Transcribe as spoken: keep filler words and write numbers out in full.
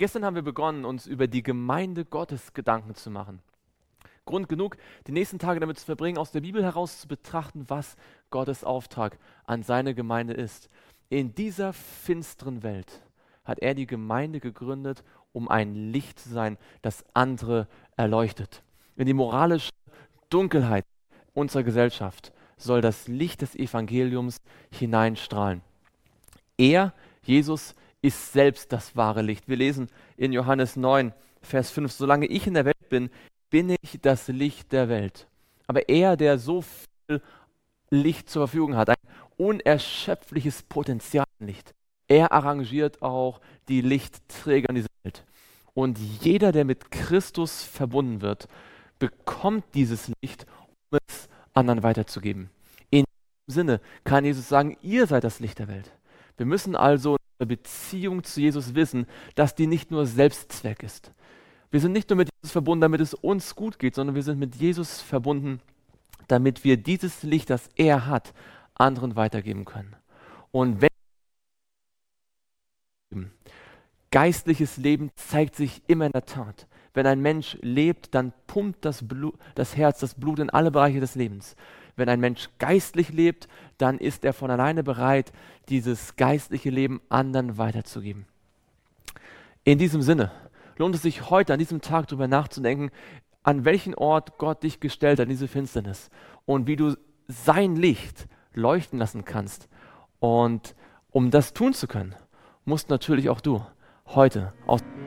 Gestern haben wir begonnen, uns über die Gemeinde Gottes Gedanken zu machen. Grund genug, die nächsten Tage damit zu verbringen, aus der Bibel heraus zu betrachten, was Gottes Auftrag an seine Gemeinde ist. In dieser finsteren Welt hat er die Gemeinde gegründet, um ein Licht zu sein, das andere erleuchtet. In die moralische Dunkelheit unserer Gesellschaft soll das Licht des Evangeliums hineinstrahlen. Er, Jesus, ist selbst das wahre Licht. Wir lesen in Johannes neun, Vers fünf, solange ich in der Welt bin, bin ich das Licht der Welt. Aber er, der so viel Licht zur Verfügung hat, ein unerschöpfliches Potenzial an Licht, er arrangiert auch die Lichtträger in dieser Welt. Und jeder, der mit Christus verbunden wird, bekommt dieses Licht, um es anderen weiterzugeben. In diesem Sinne kann Jesus sagen, ihr seid das Licht der Welt. Wir müssen also in der Beziehung zu Jesus wissen, dass die nicht nur Selbstzweck ist. Wir sind nicht nur mit Jesus verbunden, damit es uns gut geht, sondern wir sind mit Jesus verbunden, damit wir dieses Licht, das er hat, anderen weitergeben können. Und wenn geistliches Leben zeigt sich immer in der Tat. Wenn ein Mensch lebt, dann pumpt das, Blut, das Herz, das Blut in alle Bereiche des Lebens. Wenn ein Mensch geistlich lebt, dann ist er von alleine bereit, dieses geistliche Leben anderen weiterzugeben. In diesem Sinne lohnt es sich heute an diesem Tag darüber nachzudenken, an welchen Ort Gott dich gestellt hat, in diese Finsternis, und wie du sein Licht leuchten lassen kannst. Und um das tun zu können, musst natürlich auch du heute aus